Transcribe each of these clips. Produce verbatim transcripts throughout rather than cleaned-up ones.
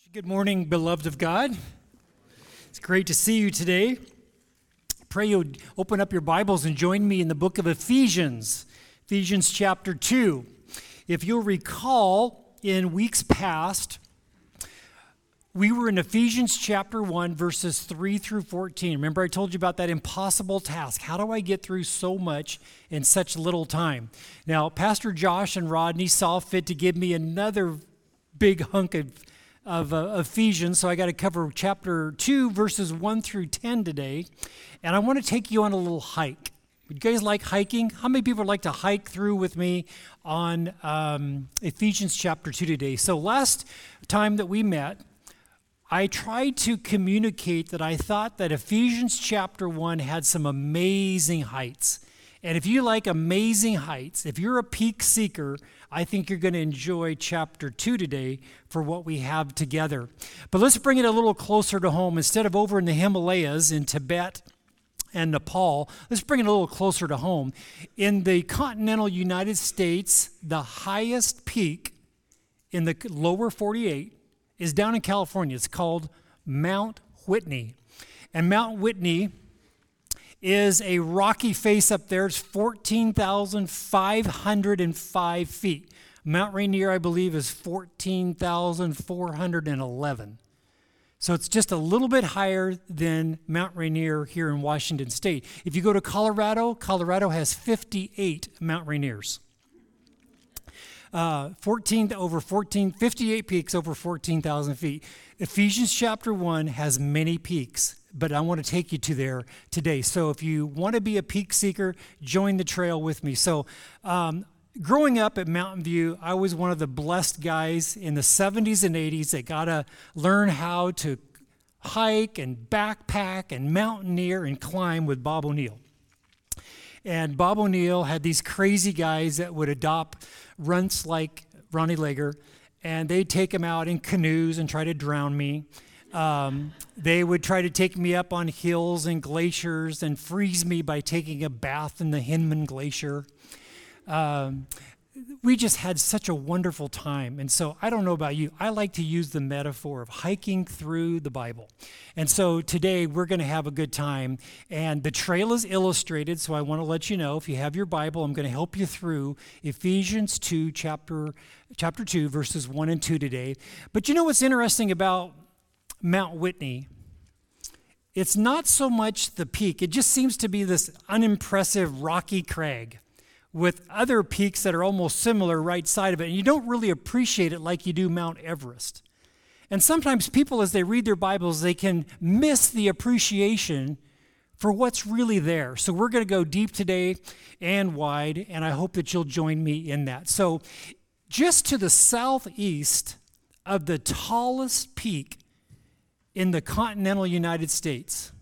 Good morning, beloved of God. It's great to see you today. Pray you'll open up your Bibles and join me in the book of Ephesians, Ephesians chapter two. If you'll recall, in weeks past, we were in Ephesians chapter one, verses three through fourteen. Remember I told you about that impossible task. How do I get through so much in such little time? Now, Pastor Josh and Rodney saw fit to give me another big hunk of of uh, Ephesians, so I got to cover chapter two, verses one through ten today, and I want to take you on a little hike. Would you guys like hiking? How many people would like to hike through with me on um, Ephesians chapter two today? So last time that we met, I tried to communicate that I thought that Ephesians chapter one had some amazing heights. And if you like amazing heights, if you're a peak seeker, I think you're going to enjoy chapter two today for what we have together. But let's bring it a little closer to home. Instead of over in the Himalayas in Tibet and Nepal, let's bring it a little closer to home. In the continental United States, the highest peak in the lower forty-eight is down in California. It's called Mount Whitney. And Mount Whitney is a rocky face up there. It's fourteen thousand five hundred five feet. Mount Rainier, I believe, is fourteen thousand four hundred eleven. So it's just a little bit higher than Mount Rainier here in Washington State. If you go to Colorado, Colorado has fifty-eight Mount Rainiers. Uh, fourteen over fourteen, fifty-eight peaks over fourteen thousand feet. Ephesians chapter one has many peaks, but I want to take you to there today. So if you want to be a peak seeker, join the trail with me. So um, growing up at Mountain View, I was one of the blessed guys in the seventies and eighties that got to learn how to hike and backpack and mountaineer and climb with Bob O'Neill. And Bob O'Neill had these crazy guys that would adopt runts like Ronnie Lager, and they'd take him out in canoes and try to drown me. Um, they would try to take me up on hills and glaciers and freeze me by taking a bath in the Hinman Glacier. Um, we just had such a wonderful time. And so I don't know about you, I like to use the metaphor of hiking through the Bible. And so today we're going to have a good time. And the trail is illustrated, so I want to let you know, if you have your Bible, I'm going to help you through Ephesians two, chapter, chapter two, verses one and two today. But you know what's interesting about Mount Whitney? It's not so much the peak. It just seems to be this unimpressive rocky crag with other peaks that are almost similar right side of it, and you don't really appreciate it like you do Mount Everest. And sometimes people, as they read their Bibles, they can miss the appreciation for what's really there. So we're going to go deep today and wide, and I hope that you'll join me in that. So just to the southeast of the tallest peak in the continental United States,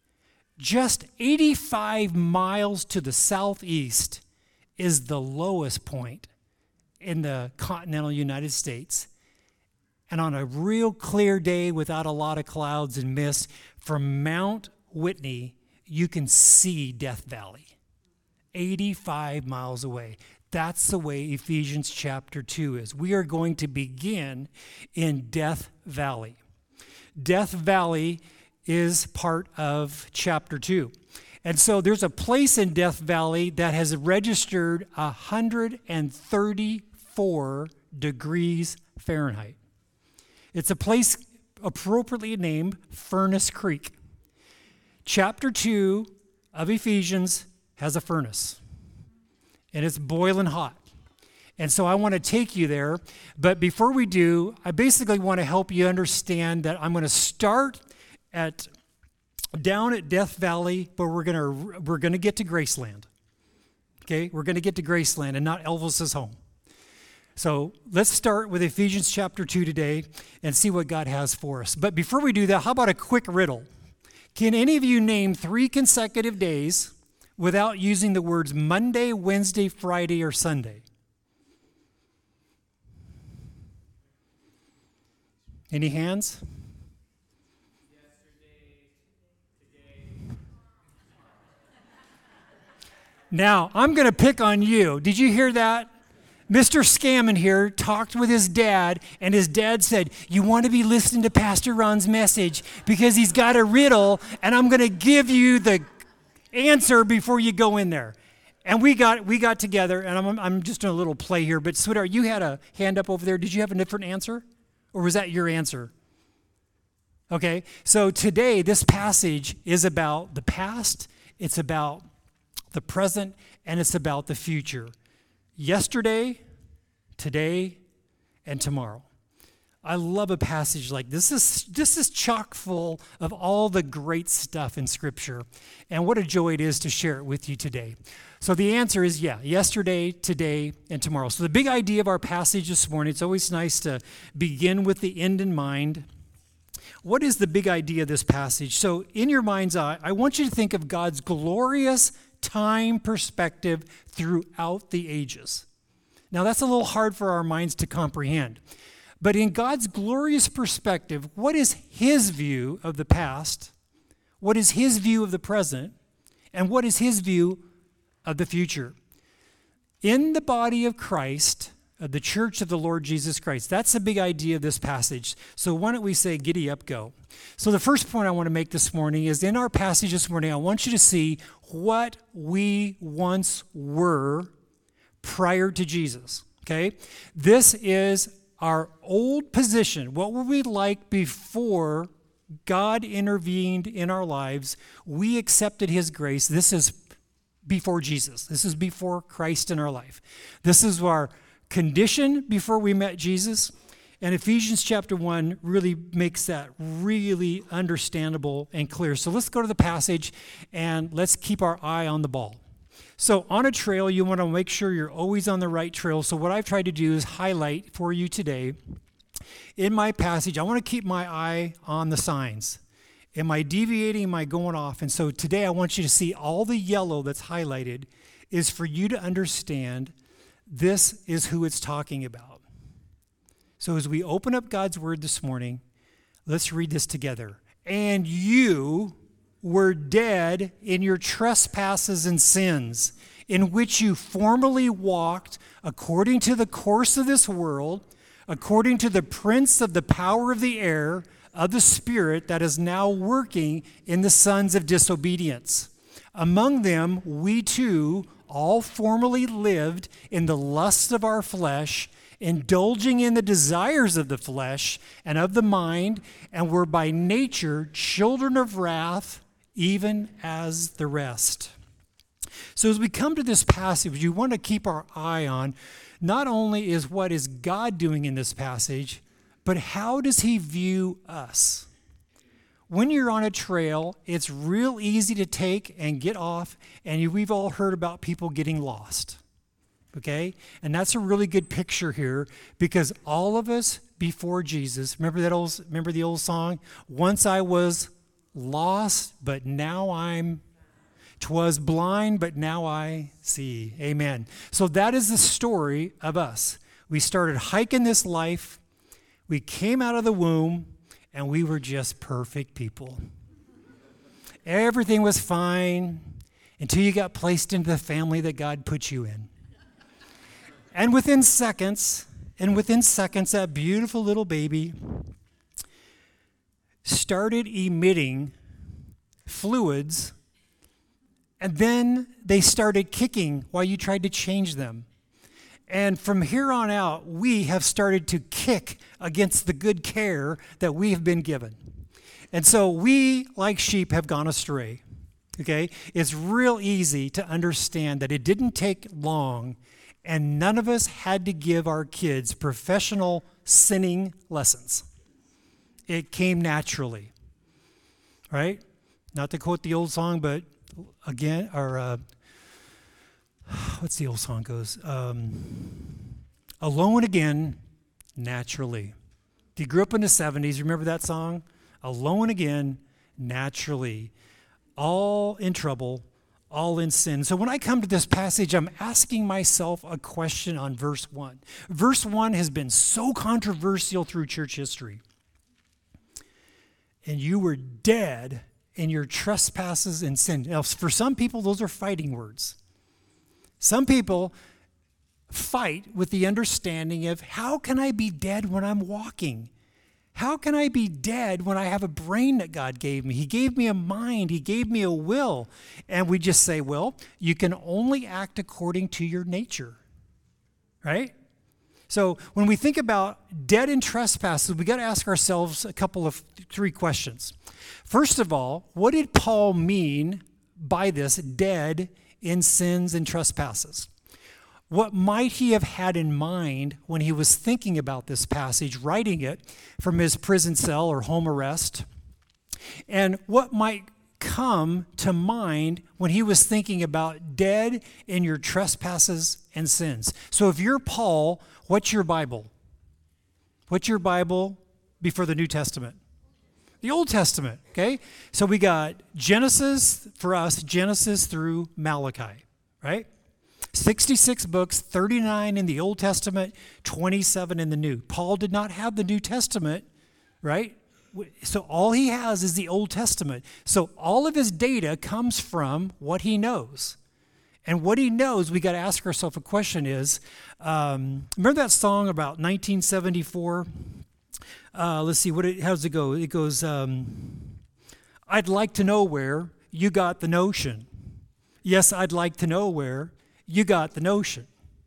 just eighty-five miles to the southeast is the lowest point in the continental United States. And on a real clear day without a lot of clouds and mist, from Mount Whitney, you can see Death Valley, eighty-five miles away. That's the way Ephesians chapter two is. We are going to begin in Death Valley. Death Valley is part of chapter two. And so there's a place in Death Valley that has registered one hundred thirty-four degrees Fahrenheit. It's a place appropriately named Furnace Creek. Chapter two of Ephesians has a furnace, and it's boiling hot. And so I want to take you there. But before we do, I basically want to help you understand that I'm going to start at down at Death Valley, but we're going to we're going to get to Graceland. Okay? We're going to get to Graceland and not Elvis's home. So let's start with Ephesians chapter two today and see what God has for us. But before we do that, how about a quick riddle? Can any of you name three consecutive days without using the words Monday, Wednesday, Friday, or Sunday? Any hands? Now, I'm going to pick on you. Did you hear that? Mister Scammon here talked with his dad, and his dad said, you want to be listening to Pastor Ron's message because he's got a riddle, and I'm going to give you the answer before you go in there. And we got we got together, and I'm, I'm just doing a little play here, but sweetheart, you had a hand up over there. Did you have a different answer? Or was that your answer? Okay, so today this passage is about the past, it's about the present, and it's about the future. Yesterday, today, and tomorrow. I love a passage like this. This is, this is chock full of all the great stuff in Scripture. And what a joy it is to share it with you today. So the answer is yeah, yesterday, today, and tomorrow. So the big idea of our passage this morning, it's always nice to begin with the end in mind. What is the big idea of this passage? So in your mind's eye, I want you to think of God's glorious time perspective throughout the ages. Now that's a little hard for our minds to comprehend. But in God's glorious perspective, what is his view of the past? What is his view of the present? And what is his view of the future? In the body of Christ, of the church of the Lord Jesus Christ, that's the big idea of this passage. So why don't we say, giddy up, go. So the first point I want to make this morning is in our passage this morning, I want you to see what we once were prior to Jesus, okay? This is our old position. What were we like before God intervened in our lives? We accepted his grace. This is before Jesus. This is before Christ in our life. This is our condition before we met Jesus. And Ephesians chapter one really makes that really understandable and clear. So let's go to the passage and let's keep our eye on the ball. So on a trail, you want to make sure you're always on the right trail. So what I've tried to do is highlight for you today in my passage. I want to keep my eye on the signs. Am I deviating? Am I going off? And so today I want you to see all the yellow that's highlighted is for you to understand this is who it's talking about. So as we open up God's word this morning, let's read this together. And you were dead in your trespasses and sins, in which you formerly walked according to the course of this world, according to the prince of the power of the air, of the spirit that is now working in the sons of disobedience. Among them, we too all formerly lived in the lusts of our flesh, indulging in the desires of the flesh and of the mind, and were by nature children of wrath, even as the rest. So as we come to this passage, you want to keep our eye on not only is what is God doing in this passage, but how does he view us? When you're on a trail, it's real easy to take and get off, and you, we've all heard about people getting lost, okay? And that's a really good picture here because all of us before Jesus, remember that old, remember the old song? Once I was lost, but now I'm, 'twas blind, but now I see. Amen. So that is the story of us. We started hiking this life. We came out of the womb, and we were just perfect people. Everything was fine until you got placed into the family that God put you in. And within seconds, and within seconds, that beautiful little baby started emitting fluids, and then they started kicking while you tried to change them. And from here on out, we have started to kick against the good care that we have been given. And so we, like sheep, have gone astray. Okay? It's real easy to understand that it didn't take long, and none of us had to give our kids professional sinning lessons. It came naturally. Right? Not to quote the old song, but again, or uh, what's the old song goes? Um, Alone Again, Naturally. If you grew up in the seventies, remember that song? Alone Again, Naturally. All in trouble, all in sin. So when I come to this passage, I'm asking myself a question on verse one. Verse one has been so controversial through church history. And you were dead in your trespasses and sin. Now, for some people, those are fighting words. Some people, fight with the understanding of how can I be dead when I'm walking? How can I be dead when I have a brain that God gave me? He gave me a mind. He gave me a will. And we just say, well, you can only act according to your nature, right? So when we think about dead in trespasses, we got to ask ourselves a couple of three questions. First of all, what did Paul mean by this, dead in sins and trespasses? What might he have had in mind when he was thinking about this passage, writing it from his prison cell or home arrest? And what might come to mind when he was thinking about dead in your trespasses and sins? So if you're Paul, what's your Bible? What's your Bible before the New Testament? The Old Testament, okay? So we got Genesis, for us, Genesis through Malachi, right? sixty-six books, thirty-nine in the Old Testament, twenty-seven in the New. Paul did not have the New Testament, right? So all he has is the Old Testament. So all of his data comes from what he knows. And what he knows, we got to ask ourselves a question is, um, remember that song about nineteen seventy-four? Uh, let's see, what it, how does it go? It goes, um, I'd like to know where you got the notion. Yes, I'd like to know where you got the notion.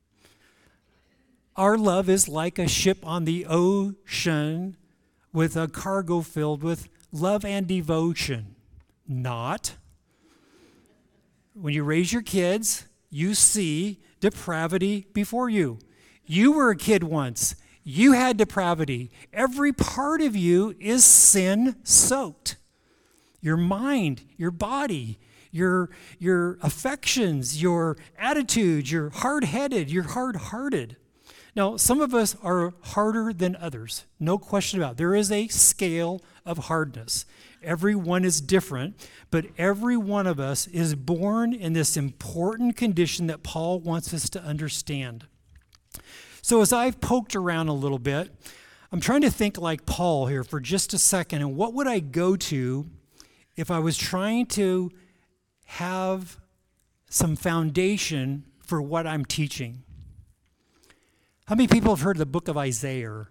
Our love is like a ship on the ocean with a cargo filled with love and devotion. Not. When you raise your kids, you see depravity before you. You were a kid once. You had depravity. Every part of you is sin-soaked. Your mind, your body, your your affections, your attitudes, you're hard-headed, you're hard-hearted. Now, some of us are harder than others, no question about it. There is a scale of hardness. Every one is different, but every one of us is born in this important condition that Paul wants us to understand. So as I've poked around a little bit, I'm trying to think like Paul here for just a second, and what would I go to if I was trying to have some foundation for what I'm teaching? How many people have heard the book of Isaiah?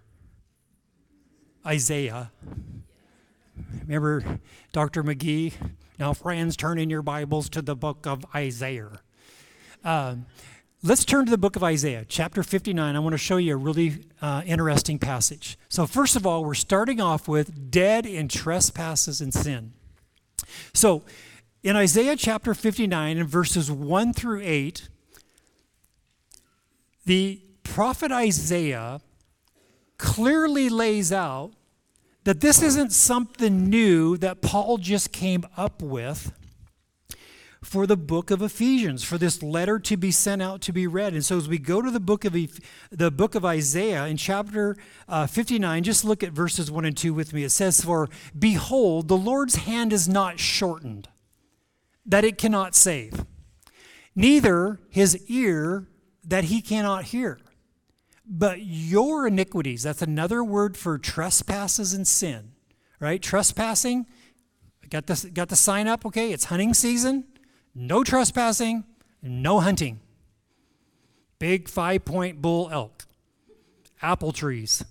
Isaiah. Remember Doctor McGee? Now, friends, turn in your Bibles to the book of Isaiah. Uh, let's turn to the book of Isaiah, chapter fifty-nine. I want to show you a really uh, interesting passage. So first of all, we're starting off with dead in trespasses and sin. So in Isaiah chapter fifty-nine, in verses one through eight, the prophet Isaiah clearly lays out that this isn't something new that Paul just came up with for the book of Ephesians, for this letter to be sent out to be read. And so as we go to the book of the book of Isaiah in chapter uh, fifty-nine, just look at verses one and two with me. It says, "For behold, the Lord's hand is not shortened, that it cannot save, neither his ear that he cannot hear. But your iniquities," that's another word for trespasses and sin, right? Trespassing, got the, got the sign up, okay? It's hunting season. No trespassing, no hunting. Big five-point bull elk, apple trees,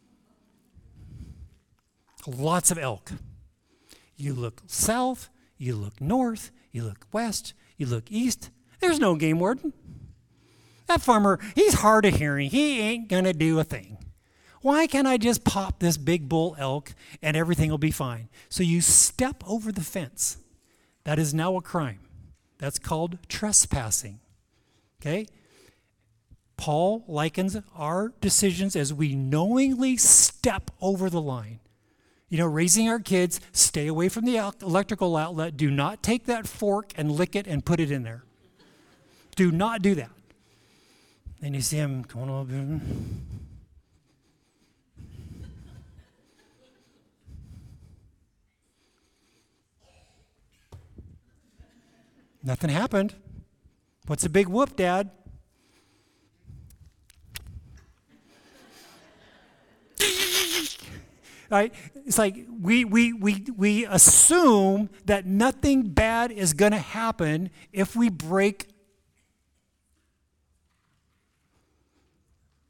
lots of elk. You look south, you look north, you look west, you look east. There's no game warden. That farmer, he's hard of hearing. He ain't going to do a thing. Why can't I just pop this big bull elk and everything will be fine? So you step over the fence. That is now a crime. That's called trespassing. Okay? Paul likens our decisions as we knowingly step over the line. You know, raising our kids, stay away from the electrical outlet. Do not take that fork and lick it and put it in there. Do not do that. Then you see him going over. Nothing happened. What's a big whoop, Dad? Right? It's like we we we we assume that nothing bad is going to happen if we break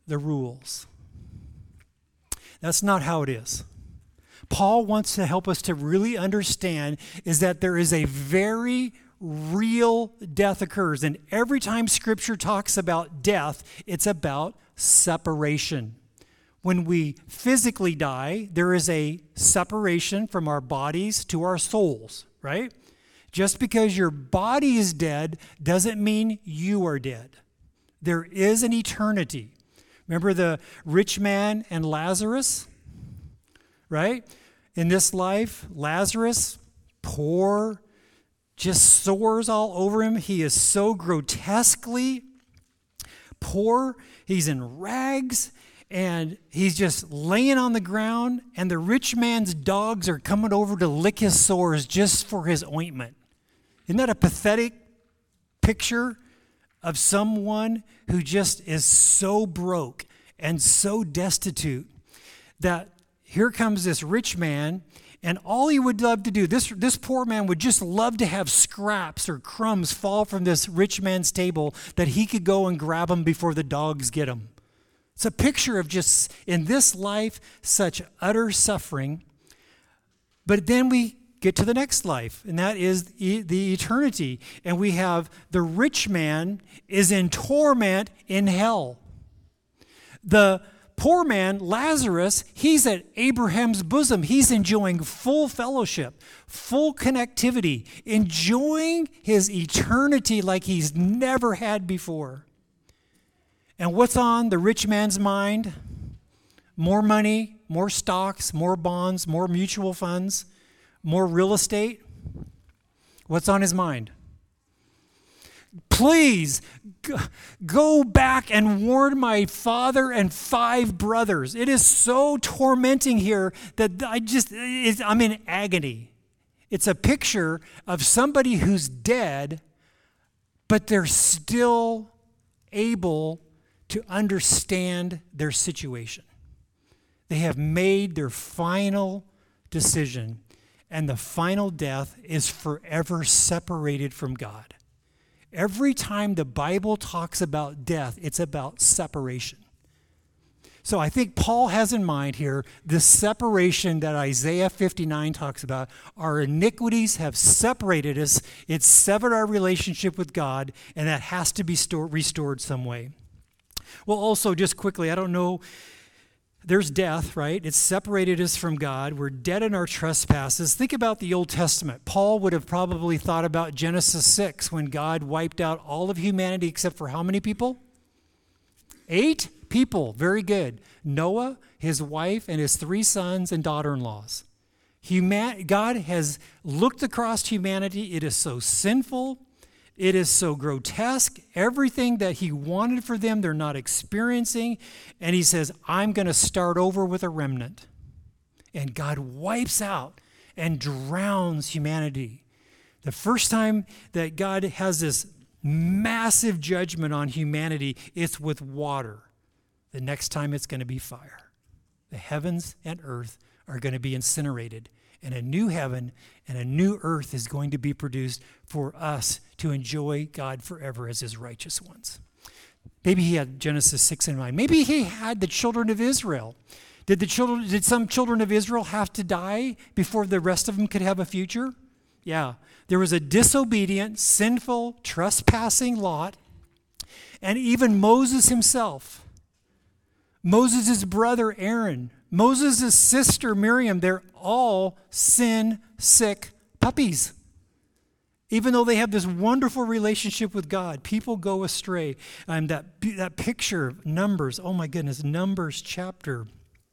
the rules. That's not how it is. Paul wants to help us to really understand is that there is a very real death occurs. And every time Scripture talks about death, it's about separation. When we physically die, there is a separation from our bodies to our souls, right? Just because your body is dead doesn't mean you are dead. There is an eternity. Remember the rich man and Lazarus, right? In this life, Lazarus, poor, just sores all over him. He is so grotesquely poor. He's in rags, and he's just laying on the ground, and the rich man's dogs are coming over to lick his sores just for his ointment. Isn't that a pathetic picture of someone who just is so broke and so destitute that here comes this rich man, and all he would love to do, this, this poor man would just love to have scraps or crumbs fall from this rich man's table that he could go and grab them before the dogs get them. It's a picture of just, in this life, such utter suffering. But then we get to the next life, and that is e- the eternity. And we have the rich man is in torment in hell. The poor man, Lazarus, he's at Abraham's bosom. He's enjoying full fellowship, full connectivity, enjoying his eternity like he's never had before. And what's on the rich man's mind? More money, more stocks, more bonds, more mutual funds, more real estate. What's on his mind? Please go back and warn my father and five brothers. It is so tormenting here that I just, it's, I'm in agony. It's a picture of somebody who's dead, but they're still able to understand their situation. They have made their final decision, and the final death is forever separated from God. Every time the Bible talks about death, it's about separation. So I think Paul has in mind here the separation that Isaiah fifty-nine talks about. Our iniquities have separated us. It's severed our relationship with God, and that has to be store- restored some way. Well, also, just quickly, I don't know, there's death, right? It's separated us from God. We're dead in our trespasses. Think about the Old Testament. Paul would have probably thought about Genesis six when God wiped out all of humanity except for how many people? Eight people. Very good. Noah, his wife, and his three sons and daughter-in-laws. Human- God has looked across humanity. It is so sinful. It is so grotesque. Everything that he wanted for them, they're not experiencing. And he says, I'm going to start over with a remnant. And God wipes out and drowns humanity. The first time that God has this massive judgment on humanity, it's with water. The next time it's going to be fire. The heavens and earth are going to be incinerated. And a new heaven and a new earth is going to be produced for us to enjoy God forever as his righteous ones. Maybe he had Genesis six in mind. Maybe he had the children of Israel. Did the children, did some children of Israel have to die before the rest of them could have a future? Yeah. There was a disobedient, sinful, trespassing Lot, and even Moses himself. Moses' brother Aaron, Moses' sister Miriam, they're all sin-sick puppies. Even though they have this wonderful relationship with God, people go astray. And that, that picture of Numbers, oh my goodness, Numbers chapter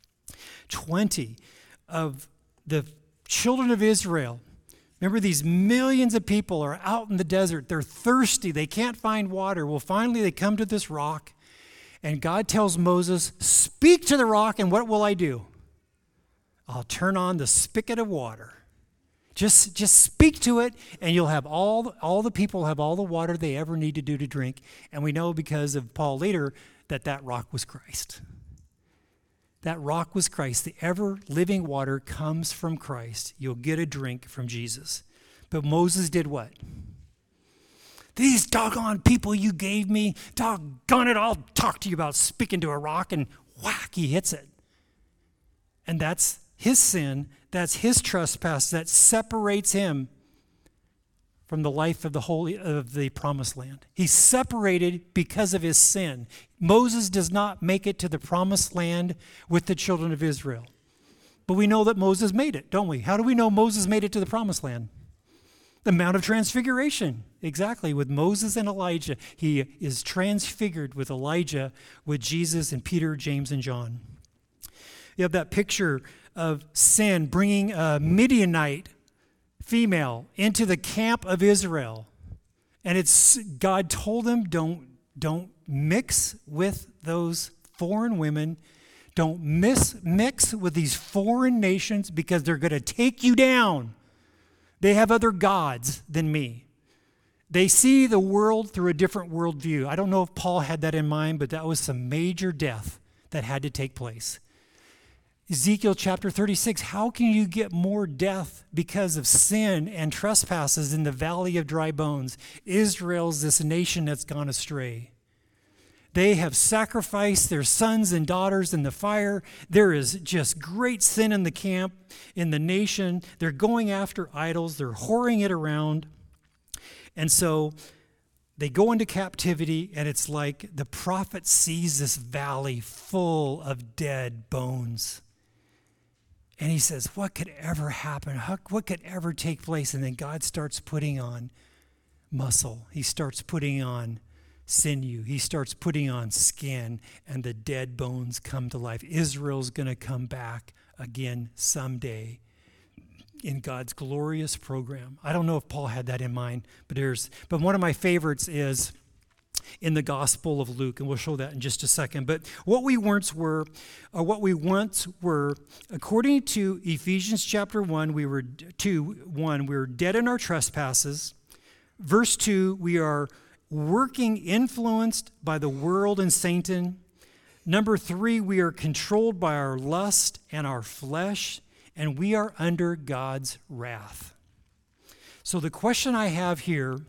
twenty of the children of Israel. Remember, these millions of people are out in the desert. They're thirsty. They can't find water. Well, finally, they come to this rock. And God tells Moses, speak to the rock, and what will I do? I'll turn on the spigot of water. Just, just speak to it, and you'll have all, all the people have all the water they ever need to do to drink. And we know because of Paul later that that rock was Christ. That rock was Christ. The ever-living water comes from Christ. You'll get a drink from Jesus. But Moses did what? These doggone people you gave me, doggone it, I'll talk to you about speaking to a rock, and whack, he hits it. And that's his sin, that's his trespass that separates him from the life of the holy of the promised land. He's separated because of his sin. Moses does not make it to the promised land with the children of Israel. But we know that Moses made it, don't we? How do we know Moses made it to the promised land? The Mount of Transfiguration, exactly, with Moses and Elijah. He is transfigured with Elijah, with Jesus and Peter, James, and John. You have that picture of sin bringing a Midianite female into the camp of Israel. And it's God told them, don't, don't mix with those foreign women. Don't mis- mix with these foreign nations because they're going to take you down. They have other gods than me. They see the world through a different worldview. I don't know if Paul had that in mind, but that was some major death that had to take place. Ezekiel chapter thirty-six, how can you get more death because of sin and trespasses in the valley of dry bones? Israel's this nation that's gone astray. They have sacrificed their sons and daughters in the fire. There is just great sin in the camp, in the nation. They're going after idols. They're whoring it around. And so they go into captivity, and it's like the prophet sees this valley full of dead bones. And he says, what could ever happen? How, what could ever take place? And then God starts putting on muscle. He starts putting on sinew. He starts putting on skin, and the dead bones come to life. Israel's going to come back again someday in God's glorious program. I don't know if Paul had that in mind, but there's, but one of my favorites is in the Gospel of Luke, and we'll show that in just a second. But what we once were, or what we once were, according to Ephesians chapter one, we were two, one, we were dead in our trespasses. Verse two, we are working influenced by the world and Satan. Number three, we are controlled by our lust and our flesh, and we are under God's wrath. So the question I have here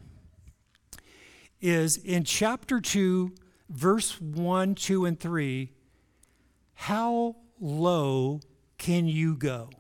is in chapter two, verse one, two, and three, how low can you go?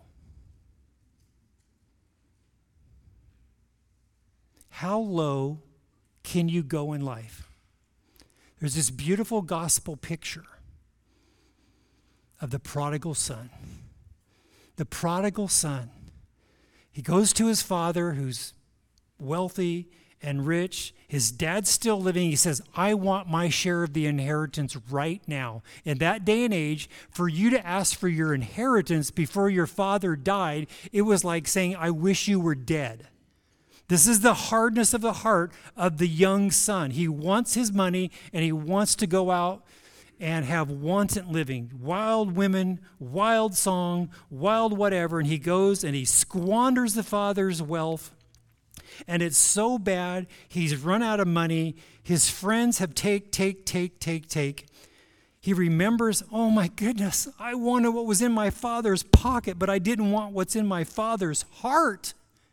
How low can you go in life? There's this beautiful gospel picture of the prodigal son. The prodigal son. He goes to his father who's wealthy and rich. His dad's still living. He says, I want my share of the inheritance right now. In that day and age, for you to ask for your inheritance before your father died, it was like saying, I wish you were dead. This is the hardness of the heart of the young son. He wants his money, and he wants to go out and have wanton living, wild women, wild song, wild whatever, and he goes and he squanders the father's wealth, and it's so bad, he's run out of money. His friends have take, take, take, take, take. He remembers, oh my goodness, I wanted what was in my father's pocket, but I didn't want what's in my father's heart.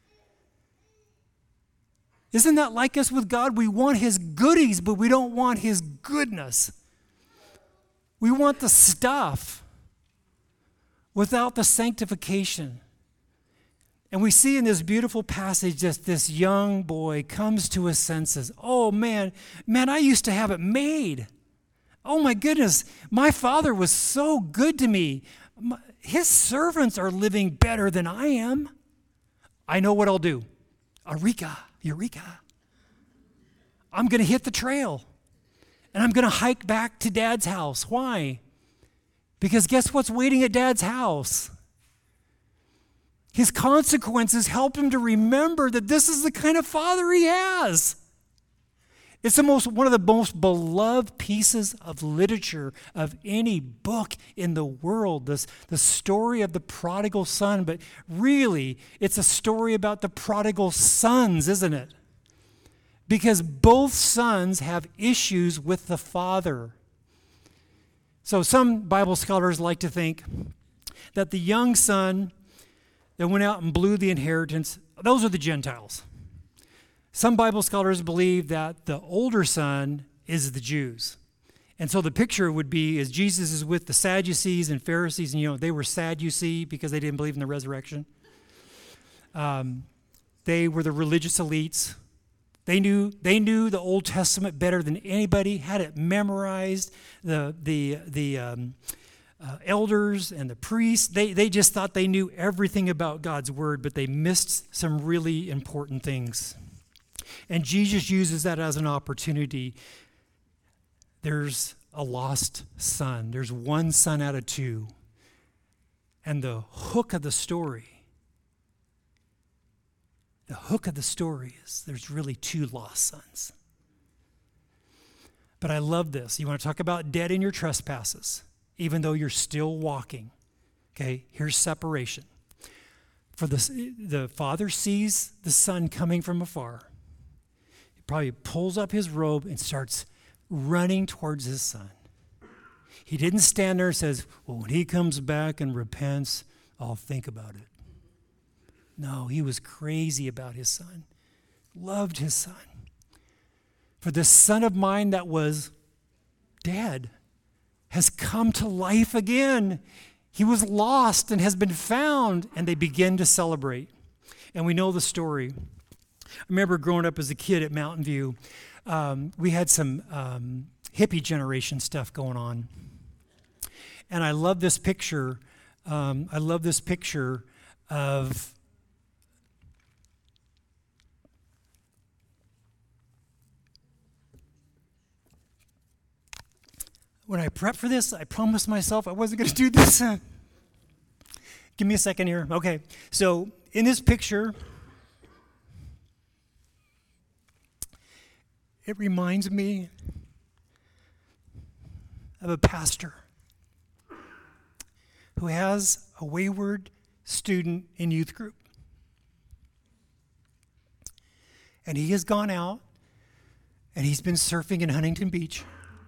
Isn't that like us with God? We want his goodies, but we don't want his goodness. We want the stuff without the sanctification. And we see in this beautiful passage that this young boy comes to his senses. Oh man, man, I used to have it made. Oh my goodness, my father was so good to me. His servants are living better than I am. I know what I'll do. Eureka, eureka. I'm going to hit the trail. And I'm going to hike back to Dad's house. Why? Because guess what's waiting at Dad's house? His consequences help him to remember that this is the kind of father he has. It's the most, one of the most beloved pieces of literature of any book in the world, this, the story of the prodigal son. But really, it's a story about the prodigal sons, isn't it? Because both sons have issues with the father. So some Bible scholars like to think that the young son that went out and blew the inheritance, those are the Gentiles. Some Bible scholars believe that the older son is the Jews. And so the picture would be as Jesus is with the Sadducees and Pharisees, and you know, they were sad, you see, because they didn't believe in the resurrection. Um, they were the religious elites. They knew they knew the Old Testament better than anybody, had it memorized. The the the um, uh, elders and the priests, they they just thought they knew everything about God's word, but they missed some really important things. And Jesus uses that as an opportunity. There's a lost son. There's one son out of two. And the hook of the story, the hook of the story is there's really two lost sons. But I love this. You want to talk about dead in your trespasses, even though you're still walking. Okay, here's separation. For the, the father sees the son coming from afar. He probably pulls up his robe and starts running towards his son. He didn't stand there and says, well, when he comes back and repents, I'll think about it. No, he was crazy about his son, loved his son. For this son of mine that was dead has come to life again. He was lost and has been found, and they begin to celebrate. And we know the story. I remember growing up as a kid at Mountain View. Um, we had some um, hippie generation stuff going on. And I love this picture. Um, I love this picture of when I prepped for this, I promised myself I wasn't going to do this. Give me a second here. Okay. So in this picture, it reminds me of a pastor who has a wayward student in youth group. And he has gone out and he's been surfing in Huntington Beach.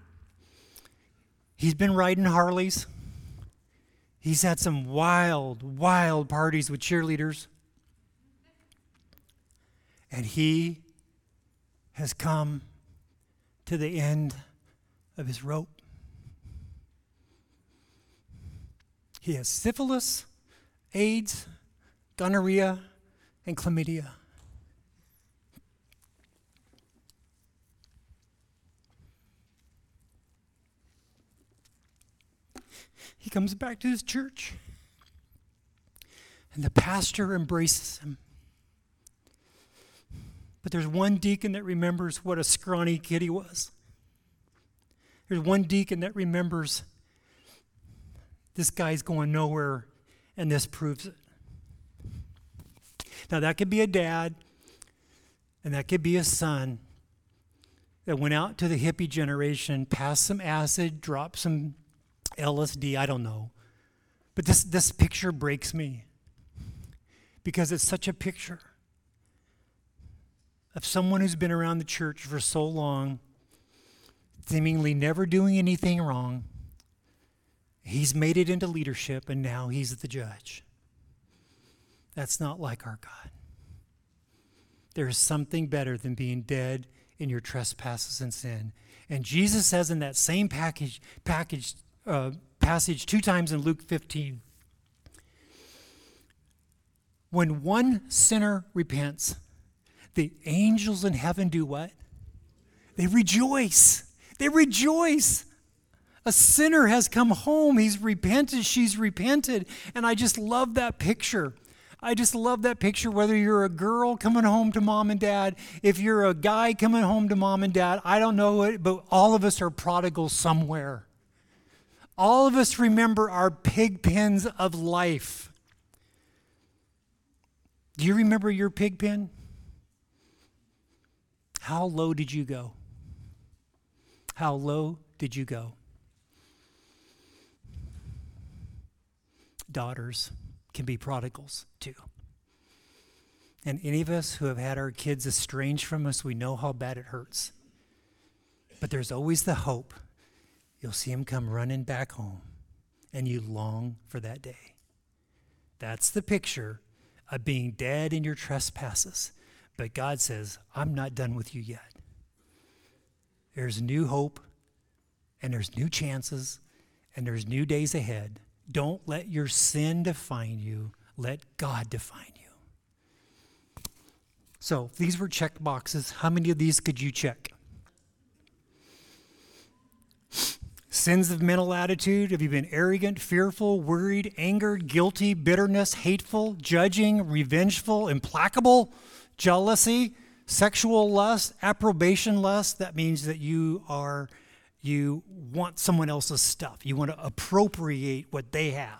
He's been riding Harleys. He's had some wild, wild parties with cheerleaders. And he has come to the end of his rope. He has syphilis, AIDS, gonorrhea, and chlamydia. He comes back to his church, and the pastor embraces him. But there's one deacon that remembers what a scrawny kid he was. There's one deacon that remembers this guy's going nowhere, and this proves it. Now, that could be a dad, and that could be a son that went out to the hippie generation, passed some acid, dropped some L S D, I don't know. But this, this picture breaks me because it's such a picture of someone who's been around the church for so long, seemingly never doing anything wrong. He's made it into leadership, and now he's the judge. That's not like our God. There is something better than being dead in your trespasses and sin. And Jesus says in that same package, package uh, passage two times in Luke fifteen, when one sinner repents, the angels in heaven do what? They rejoice. They rejoice. A sinner has come home. He's repented. She's repented. And I just love that picture. I just love that picture, whether you're a girl coming home to mom and dad, if you're a guy coming home to mom and dad, I don't know it, but all of us are prodigals somewhere. All of us remember our pig pens of life. Do you remember your pig pen? How low did you go? How low did you go? Daughters can be prodigals too. And any of us who have had our kids estranged from us, we know how bad it hurts. But there's always the hope. You'll see them come running back home, and you long for that day. That's the picture of being dead in your trespasses, But God says, I'm not done with you yet. There's new hope, and there's new chances, and there's new days ahead. Don't let your sin define you. Let God define you. So these were check boxes. How many of these could you check? Sins of mental attitude. Have you been arrogant, fearful, worried, angered, guilty, bitterness, hateful, judging, revengeful, implacable, jealousy, sexual lust, approbation lust? That means that you are, you want someone else's stuff. You want to appropriate what they have.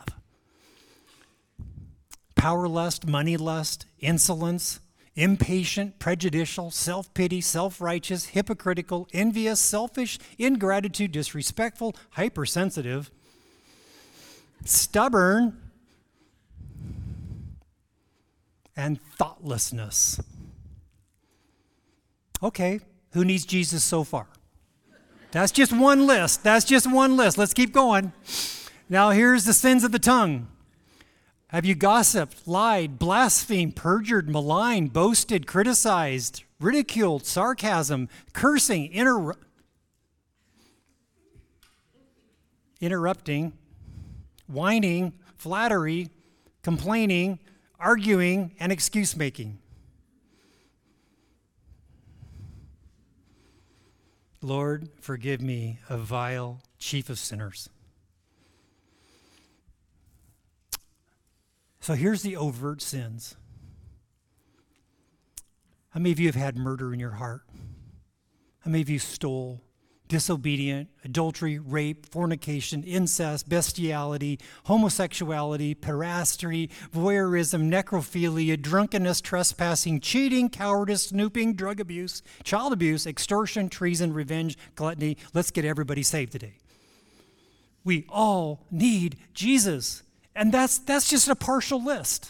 Power lust, money lust, insolence, impatient, prejudicial, self-pity, self-righteous, hypocritical, envious, selfish, ingratitude, disrespectful, hypersensitive, stubborn, and thoughtlessness. Okay, who needs Jesus so far? That's just one list. That's just one list. Let's keep going. Now here's the sins of the tongue. Have you gossiped, lied, blasphemed, perjured, maligned, boasted, criticized, ridiculed, sarcasm, cursing, inter- interrupting, whining, flattery, complaining, arguing, and excuse making? Lord, forgive me, a vile chief of sinners. So here's the overt sins. How many of you have had murder in your heart? How many of you stole, disobedient, adultery, rape, fornication, incest, bestiality, homosexuality, pederasty, voyeurism, necrophilia, drunkenness, trespassing, cheating, cowardice, snooping, drug abuse, child abuse, extortion, treason, revenge, gluttony? Let's get everybody saved today. We all need Jesus. And that's that's just a partial list.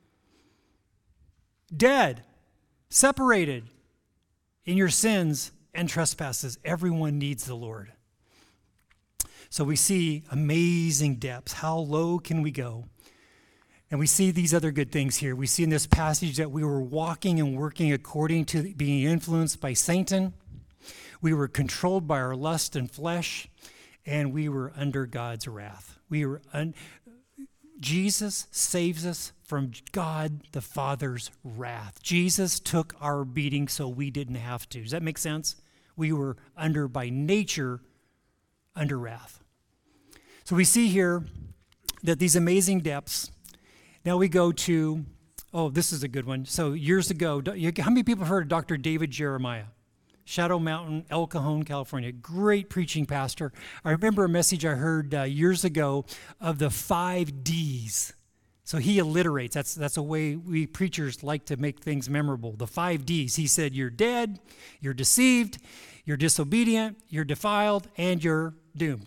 Dead, separated in your sins and trespasses. Everyone needs the Lord. So we see amazing depths. How low can we go? And we see these other good things here. We see in this passage that we were walking and working according to being influenced by Satan. We were controlled by our lust and flesh, and we were under God's wrath. We were un- Jesus saves us from God the Father's wrath. Jesus took our beating so we didn't have to. Does that make sense? We were under, by nature, under wrath. So we see here that these amazing depths. Now we go to, oh, this is a good one. So years ago, how many people have heard of Doctor David Jeremiah? Shadow Mountain, El Cajon, California. Great preaching pastor. I remember a message I heard uh, years ago of the five D's. So he alliterates. That's, that's a way we preachers like to make things memorable. The five D's. He said, you're dead, you're deceived, you're disobedient, you're defiled, and you're doomed.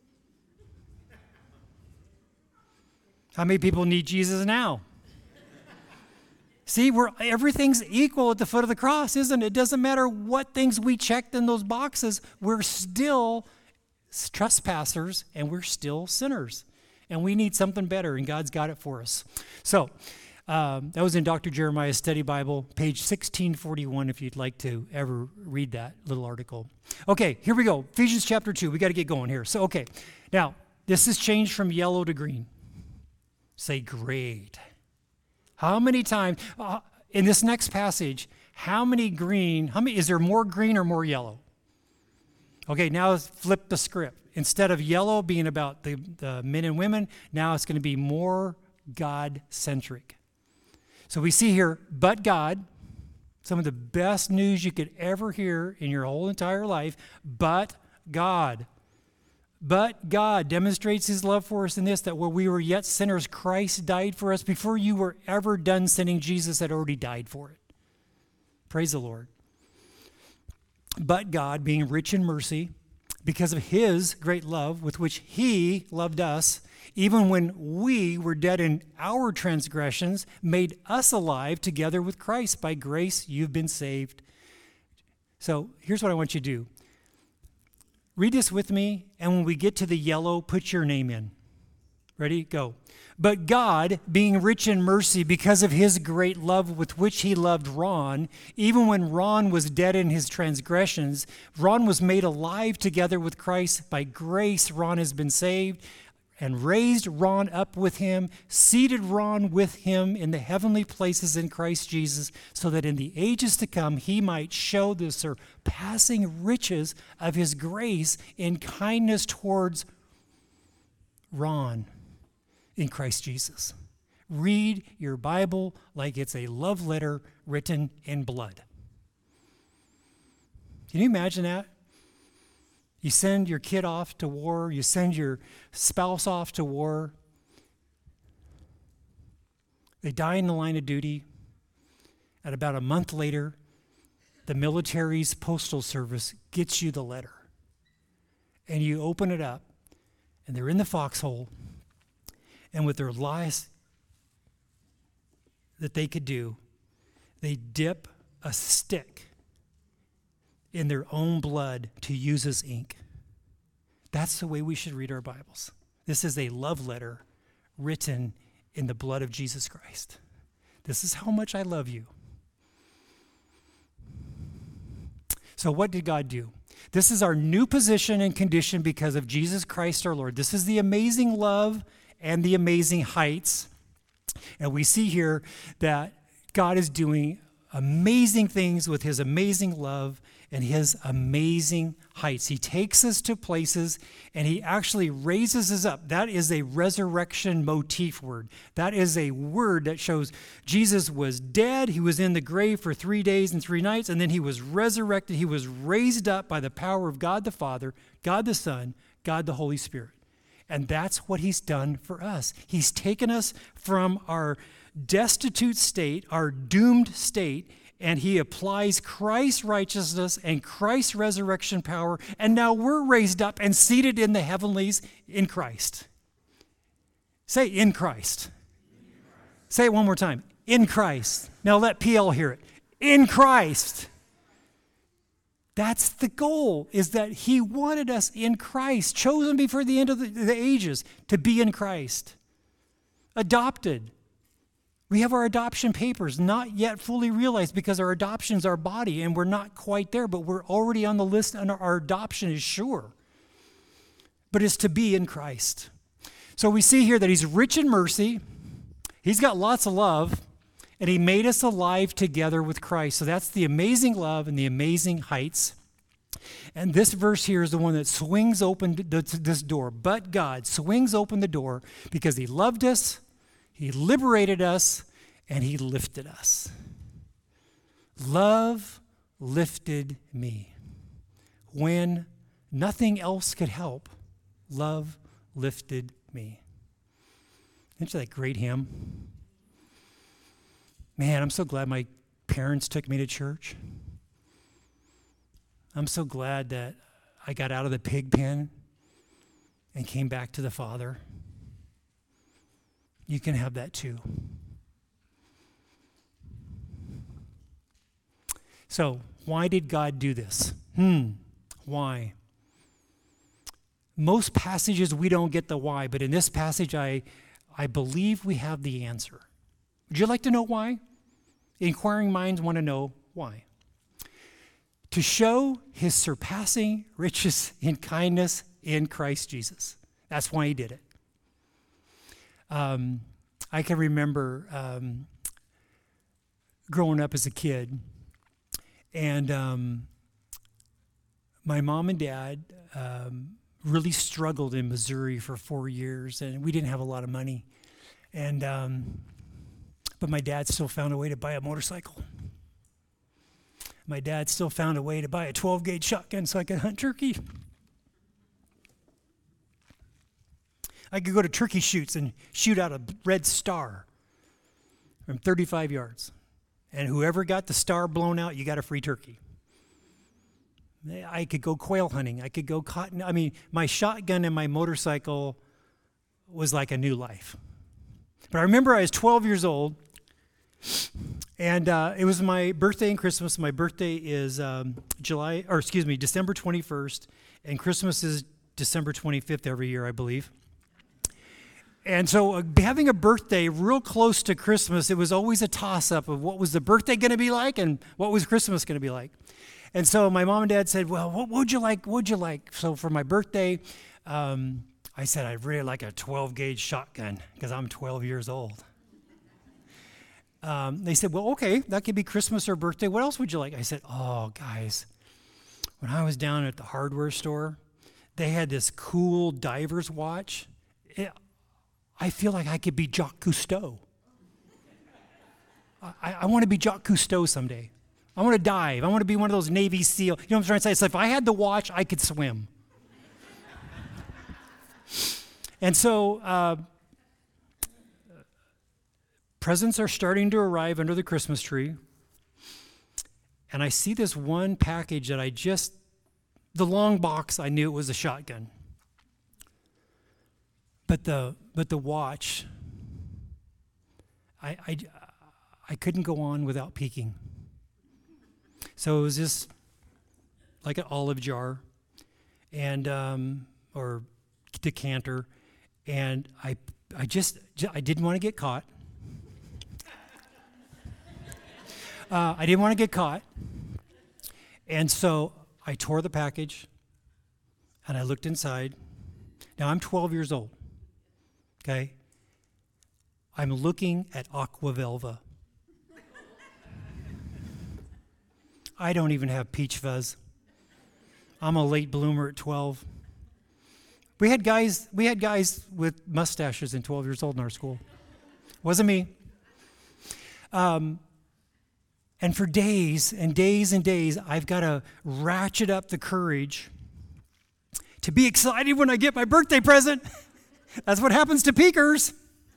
How many people need Jesus now? See, we're, everything's equal at the foot of the cross, isn't it? It doesn't matter what things we checked in those boxes. We're still trespassers, and we're still sinners. And we need something better, and God's got it for us. So um, that was in Doctor Jeremiah's Study Bible, page sixteen forty-one, if you'd like to ever read that little article. Okay, here we go. Ephesians chapter two. We got to get going here. So, okay. Now, this has changed from yellow to green. Say, great. How many times, uh, in this next passage, how many green, how many, is there more green or more yellow? Okay, now let's flip the script. Instead of yellow being about the, the men and women, now it's going to be more God-centric. So we see here, but God, some of the best news you could ever hear in your whole entire life, but God. But God demonstrates his love for us in this, that while we were yet sinners, Christ died for us. Before you were ever done sinning, Jesus had already died for it. Praise the Lord. But God, being rich in mercy, because of his great love with which he loved us, even when we were dead in our transgressions, made us alive together with Christ. By grace, you've been saved. So here's what I want you to do. Read this with me, and when we get to the yellow, put your name in. Ready? Go. But God, being rich in mercy because of his great love with which he loved Ron, even when Ron was dead in his transgressions, Ron was made alive together with Christ. By grace, Ron has been saved, and raised Ron up with him, seated Ron with him in the heavenly places in Christ Jesus, so that in the ages to come he might show the surpassing riches of his grace in kindness towards Ron in Christ Jesus. Read your Bible like it's a love letter written in blood. Can you imagine that? You send your kid off to war. You send your spouse off to war. They die in the line of duty. And about a month later, the military's postal service gets you the letter. And you open it up, and they're in the foxhole. And with their last that they could do, they dip a stick in their own blood to use as ink. That's the way we should read our Bibles. This is a love letter written in the blood of Jesus Christ. This is how much I love you. So what did God do? This is our new position and condition because of Jesus Christ our Lord. This is the amazing love and the amazing heights. And we see here that God is doing amazing things with his amazing love and his amazing heights. He takes us to places and he actually raises us up. That is a resurrection motif word. That is a word that shows Jesus was dead. He was in the grave for three days and three nights, and then he was resurrected. He was raised up by the power of God the Father, God the Son, God the Holy Spirit. And that's what he's done for us. He's taken us from our destitute state, our doomed state, and he applies Christ's righteousness and Christ's resurrection power, and now we're raised up and seated in the heavenlies in Christ. Say, in Christ. Say it one more time. In Christ. Now let P L hear it. In Christ. That's the goal, is that he wanted us in Christ, chosen before the end of the, the ages to be in Christ. Adopted. We have our adoption papers not yet fully realized because our adoption's our body and we're not quite there, but we're already on the list and our adoption is sure. But it's to be in Christ. So we see here that he's rich in mercy, he's got lots of love, and he made us alive together with Christ. So that's the amazing love and the amazing heights. And this verse here is the one that swings open this door. But God swings open the door because he loved us, he liberated us, and he lifted us. Love lifted me. When nothing else could help, love lifted me. Isn't that a great hymn? Man, I'm so glad my parents took me to church. I'm so glad that I got out of the pig pen and came back to the Father. You can have that too. So, why did God do this? Hmm, why? Most passages we don't get the why, but in this passage I, I believe we have the answer. Would you like to know why? Inquiring minds want to know why. To show his surpassing riches in kindness in Christ Jesus. That's why he did it. Um, I can remember um, growing up as a kid, and um, my mom and dad um, really struggled in Missouri for four years, and we didn't have a lot of money. And um, but my dad still found a way to buy a motorcycle. My dad still found a way to buy a twelve gauge shotgun so I could hunt turkey. I could go to turkey shoots and shoot out a red star from thirty-five yards. And whoever got the star blown out, you got a free turkey. I could go quail hunting. I could go cotton. I mean, my shotgun and my motorcycle was like a new life. But I remember I was twelve years old, and uh, it was my birthday and Christmas. My birthday is um, July, or excuse me, December twenty-first, and Christmas is December twenty-fifth every year, I believe. And so uh, having a birthday real close to Christmas, it was always a toss-up of what was the birthday going to be like and what was Christmas going to be like. And so my mom and dad said, well, what would you like? What would you like? So for my birthday, um, I said, I'd really like a twelve gauge shotgun because I'm twelve years old. Um, they said, well, okay, that could be Christmas or birthday. What else would you like? I said, oh, guys, when I was down at the hardware store, they had this cool diver's watch. It, I feel like I could be Jacques Cousteau. I, I want to be Jacques Cousteau someday. I want to dive. I want to be one of those Navy SEAL. You know what I'm trying to say? So if I had the watch, I could swim. And so uh, presents are starting to arrive under the Christmas tree. And I see this one package that I just, the long box, I knew it was a shotgun. But the but the watch, I, I, I couldn't go on without peeking. So it was just like an olive jar and um, or decanter. And I I just, I didn't want to get caught. Uh, I didn't want to get caught. And so I tore the package and I looked inside. Now I'm twelve years old, okay? I'm looking at Aqua Velva. I don't even have peach fuzz. I'm a late bloomer at twelve. We had guys, we had guys with mustaches and twelve years old in our school. Wasn't me. Um, and for days and days and days, I've got to ratchet up the courage to be excited when I get my birthday present. That's what happens to peakers.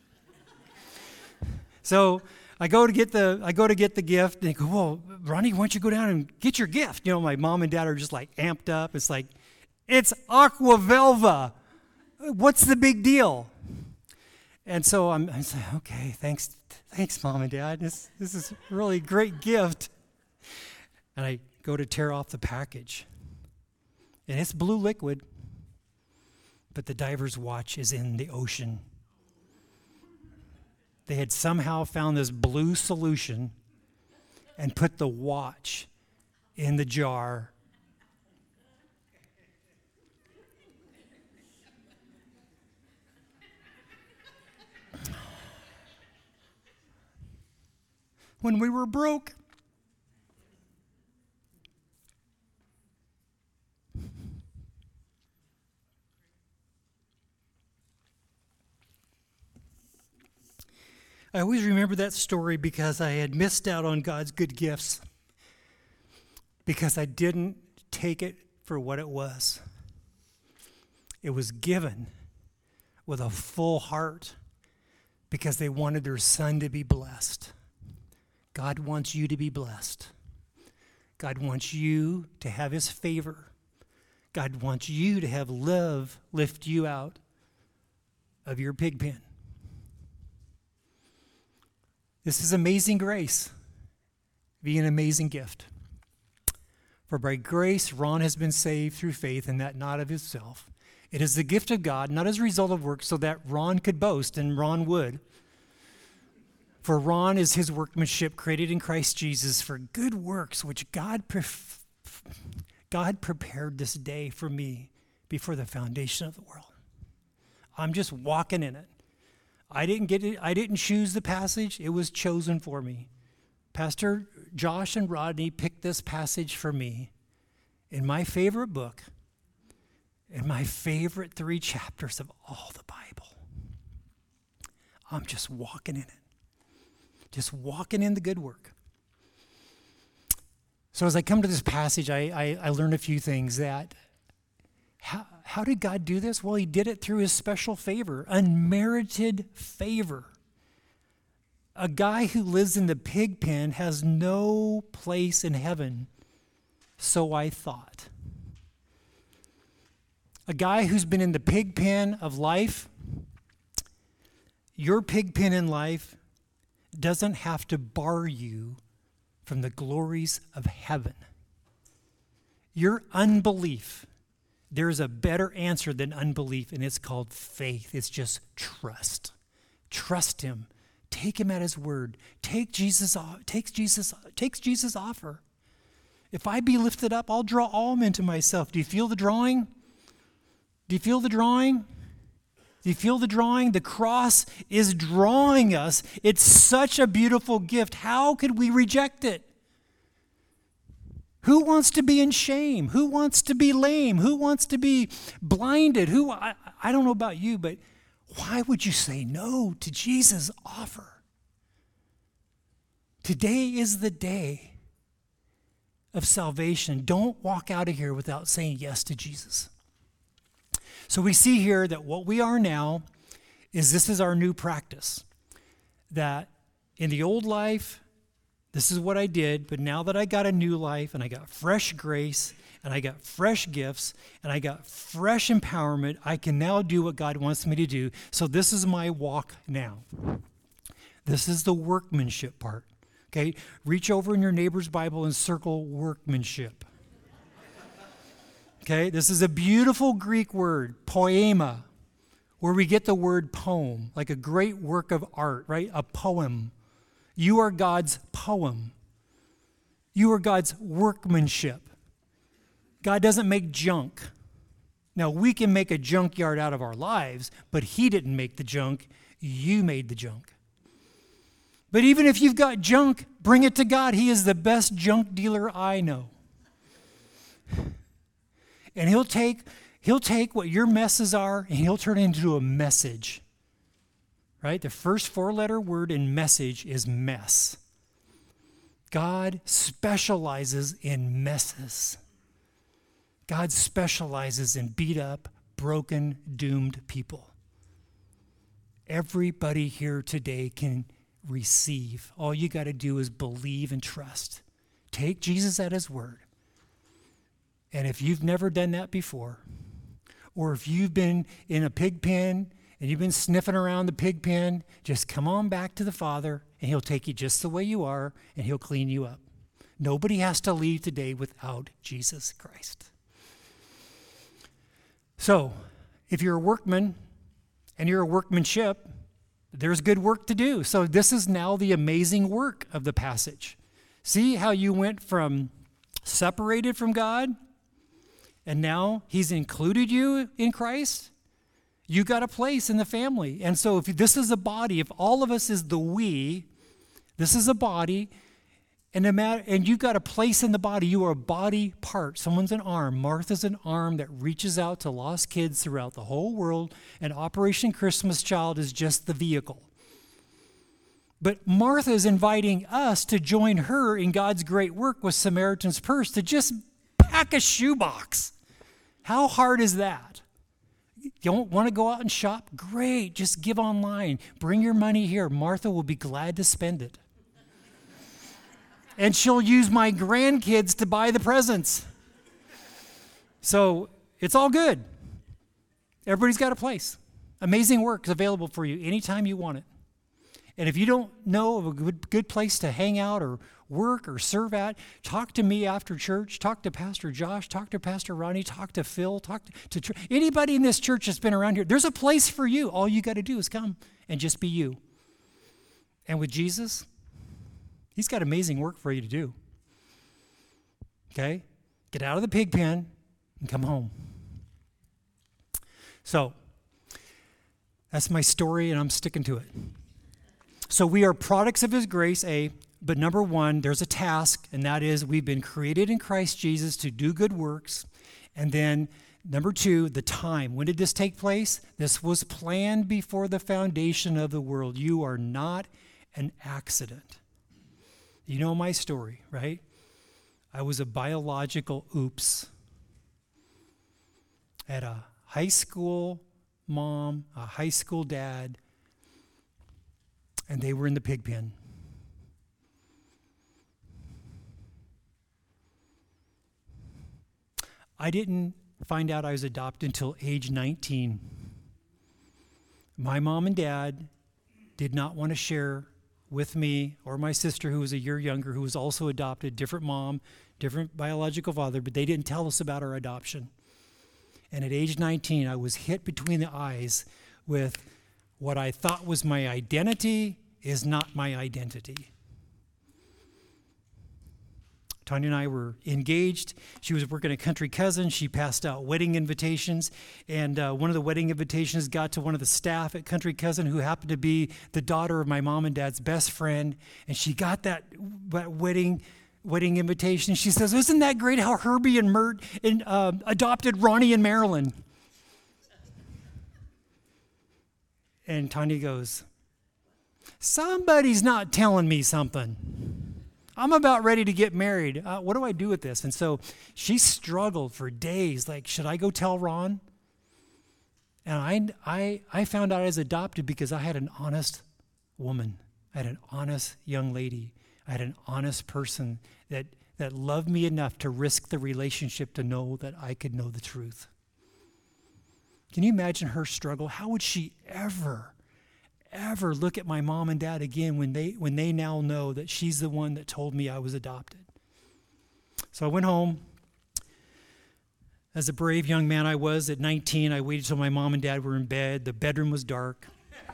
So I go to get the I go to get the gift, and they go, well, Ronnie, why don't you go down and get your gift? You know, my mom and dad are just like amped up. It's like, it's Aqua Velva. What's the big deal? And so I'm, I'm saying, okay, thanks, thanks, Mom and Dad. This this is a really great gift. And I go to tear off the package, and it's blue liquid, but the diver's watch is in the ocean. They had somehow found this blue solution and put the watch in the jar. When we were broke. I always remember that story because I had missed out on God's good gifts because I didn't take it for what it was. It was given with a full heart because they wanted their son to be blessed. God wants you to be blessed. God wants you to have his favor. God wants you to have love lift you out of your pig pen. This is amazing grace, be an amazing gift. For by grace, Ron has been saved through faith, and that not of himself. It is the gift of God, not as a result of works, so that Ron could boast, and Ron would. For Ron is his workmanship, created in Christ Jesus for good works, which God, pref- God prepared this day for me before the foundation of the world. I'm just walking in it. I didn't get it. I didn't choose the passage. It was chosen for me. Pastor Josh and Rodney picked this passage for me in my favorite book, in my favorite three chapters of all the Bible. I'm just walking in it. Just walking in the good work. So as I come to this passage, I, I, I learned a few things that How, how did God do this? Well, he did it through his special favor, unmerited favor. A guy who lives in the pig pen has no place in heaven, so I thought. A guy who's been in the pig pen of life, your pig pen in life doesn't have to bar you from the glories of heaven. Your unbelief there's a better answer than unbelief, and it's called faith. It's just trust. Trust him. Take him at his word. Take Jesus, take Jesus, take Jesus' offer. If I be lifted up, I'll draw all men to myself. Do you feel the drawing? Do you feel the drawing? Do you feel the drawing? The cross is drawing us. It's such a beautiful gift. How could we reject it? Who wants to be in shame? Who wants to be lame? Who wants to be blinded? Who I, I don't know about you, but why would you say no to Jesus' offer? Today is the day of salvation. Don't walk out of here without saying yes to Jesus. So we see here that what we are now is this is our new practice. That in the old life, this is what I did, but now that I got a new life and I got fresh grace and I got fresh gifts and I got fresh empowerment, I can now do what God wants me to do. So this is my walk now. This is the workmanship part. Okay? Reach over in your neighbor's Bible and circle workmanship. Okay? This is a beautiful Greek word, poema, where we get the word poem, like a great work of art, right? A poem. You are God's poem. You are God's workmanship. God doesn't make junk. Now, we can make a junkyard out of our lives, but he didn't make the junk. You made the junk. But even if you've got junk, bring it to God. He is the best junk dealer I know. And he'll take, he'll take what your messes are and he'll turn it into a message. Right? The first four-letter word in message is mess. God specializes in messes. God specializes in beat up, broken, doomed people. Everybody here today can receive. All you got to do is believe and trust. Take Jesus at his word. And if you've never done that before, or if you've been in a pig pen and you've been sniffing around the pig pen, just come on back to the Father, and he'll take you just the way you are, and he'll clean you up. Nobody has to leave today without Jesus Christ. So, if you're a workman, and you're a workmanship, there's good work to do. So this is now the amazing work of the passage. See how you went from separated from God, and now he's included you in Christ? You got a place in the family. And so if this is a body, if all of us is the we, this is a body, and, no matter, and you got a place in the body, you are a body part. Someone's an arm. Martha's an arm that reaches out to lost kids throughout the whole world, and Operation Christmas Child is just the vehicle. But Martha is inviting us to join her in God's great work with Samaritan's Purse to just pack a shoebox. How hard is that? You don't want to go out and shop? Great, just give online. Bring your money here. Martha will be glad to spend it. And she'll use my grandkids to buy the presents. So it's all good. Everybody's got a place. Amazing work is available for you anytime you want it. And if you don't know of a good, good place to hang out or work or serve at, talk to me after church. Talk to Pastor Josh. Talk to Pastor Ronnie. Talk to Phil. Talk to, to anybody in this church that's been around here. There's a place for you. All you got to do is come and just be you. And with Jesus, he's got amazing work for you to do. Okay? Get out of the pig pen and come home. So, that's my story, and I'm sticking to it. So we are products of his grace, A, but number one, there's a task, and that is we've been created in Christ Jesus to do good works. And then number two, the time. When did this take place? This was planned before the foundation of the world. You are not an accident. You know my story, right? I was a biological oops. I had a high school mom, a high school dad, and they were in the pig pen. I didn't find out I was adopted until age nineteen. My mom and dad did not want to share with me or my sister, who was a year younger, who was also adopted, different mom, different biological father, but they didn't tell us about our adoption. And at age nineteen, I was hit between the eyes with what I thought was my identity is not my identity. Tanya and I were engaged. She was working at Country Cousin. She passed out wedding invitations. And uh, one of the wedding invitations got to one of the staff at Country Cousin who happened to be the daughter of my mom and dad's best friend. And she got that, that wedding wedding invitation. She says, isn't that great how Herbie and Mert and, uh, adopted Ronnie and Marilyn? And Tanya goes, somebody's not telling me something. I'm about ready to get married. Uh, what do I do with this? And so she struggled for days. Like, should I go tell Ron? And I, I, I found out I was adopted because I had an honest woman. I had an honest young lady. I had an honest person that, that loved me enough to risk the relationship to know that I could know the truth. Can you imagine her struggle? How would she ever ever look at my mom and dad again when they when they now know that she's the one that told me I was adopted? So I went home. As a brave young man I was at nineteen, I waited till my mom and dad were in bed. The bedroom was dark.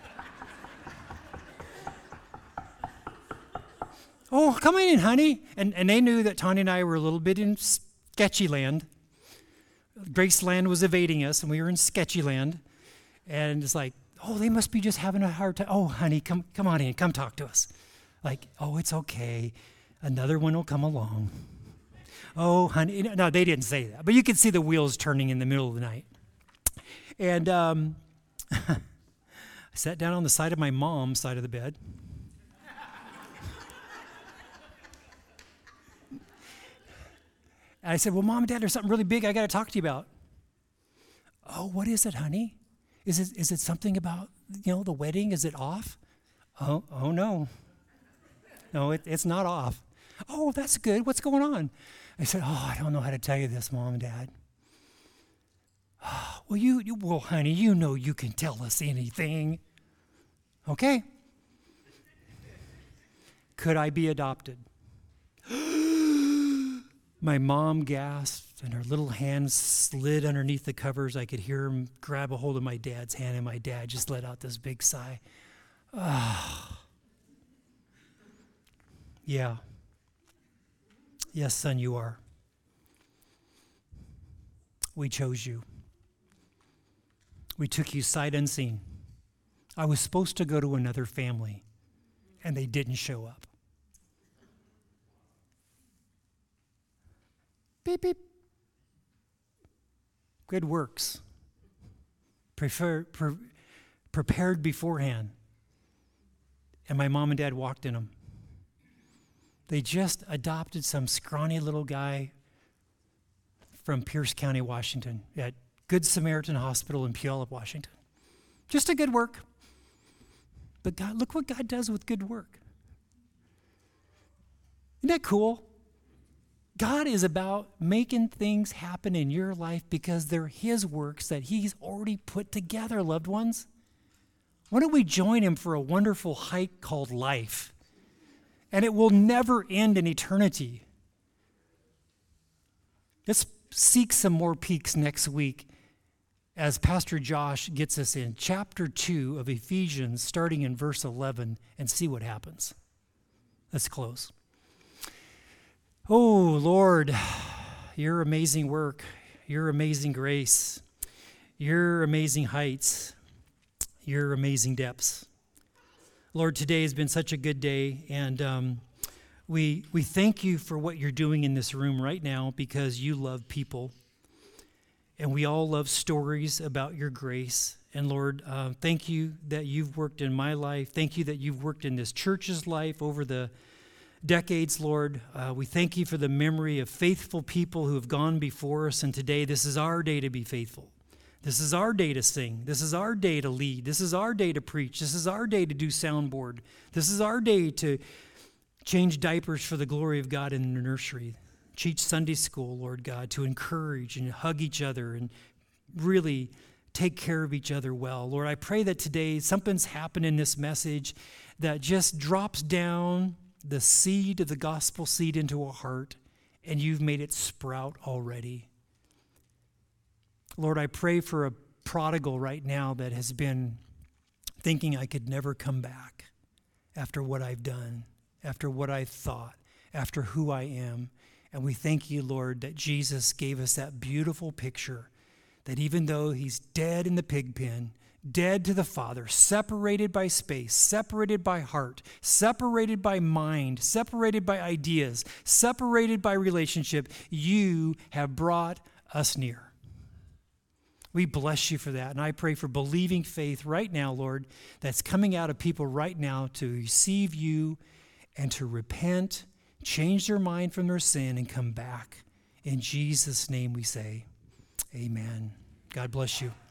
Oh, come in, honey. And and they knew that Tanya and I were a little bit in sketchy land. Graceland was evading us, and we were in sketchy land. And it's like, oh, they must be just having a hard time. Oh, honey, come come on in. Come talk to us. Like, oh, it's okay. Another one will come along. Oh, honey. No, they didn't say that. But you could see the wheels turning in the middle of the night. And um, I sat down on the side of my mom's side of the bed. And I said, well, Mom and Dad, there's something really big I got to talk to you about. Oh, what is it, honey? Is it is it something about, you know, the wedding? Is it off? Oh, oh no. No, it, it's not off. Oh, that's good. What's going on? I said, oh, I don't know how to tell you this, Mom and Dad. Oh, well, you, you, well, honey, you know you can tell us anything. Okay. Could I be adopted? My mom gasped, and her little hand slid underneath the covers. I could hear him grab a hold of my dad's hand, and my dad just let out this big sigh. Ah. Oh. Yeah. Yes, son, you are. We chose you. We took you sight unseen. I was supposed to go to another family, and they didn't show up. Beep, beep. Good works. Prefer, pre, prepared beforehand. And my mom and dad walked in them. They just adopted some scrawny little guy from Pierce County, Washington, at Good Samaritan Hospital in Puyallup, Washington. Just a good work. But God, look what God does with good work. Isn't that cool? God is about making things happen in your life because they're his works that he's already put together, loved ones. Why don't we join him for a wonderful hike called life? And it will never end in eternity. Let's seek some more peaks next week as Pastor Josh gets us in chapter two of Ephesians, starting in verse eleven, and see what happens. Let's close. Oh, Lord, your amazing work, your amazing grace, your amazing heights, your amazing depths. Lord, today has been such a good day, and um, we we thank you for what you're doing in this room right now because you love people, and we all love stories about your grace. And Lord, uh, thank you that you've worked in my life. Thank you that you've worked in this church's life over the decades, Lord. Uh, we thank you for the memory of faithful people who have gone before us, and today this is our day to be faithful. This is our day to sing. This is our day to lead. This is our day to preach. This is our day to do soundboard. This is our day to change diapers for the glory of God in the nursery. Teach Sunday school, Lord God, to encourage and hug each other and really take care of each other well. Lord, I pray that today something's happened in this message that just drops down the seed of the gospel seed into a heart, and you've made it sprout already. Lord, I pray for a prodigal right now that has been thinking I could never come back after what I've done, after what I thought, after who I am. And we thank you, Lord, that Jesus gave us that beautiful picture that even though he's dead in the pig pen, dead to the Father, separated by space, separated by heart, separated by mind, separated by ideas, separated by relationship, you have brought us near. We bless you for that. And I pray for believing faith right now, Lord, that's coming out of people right now to receive you and to repent, change their mind from their sin, and come back. In Jesus' name we say, amen. God bless you.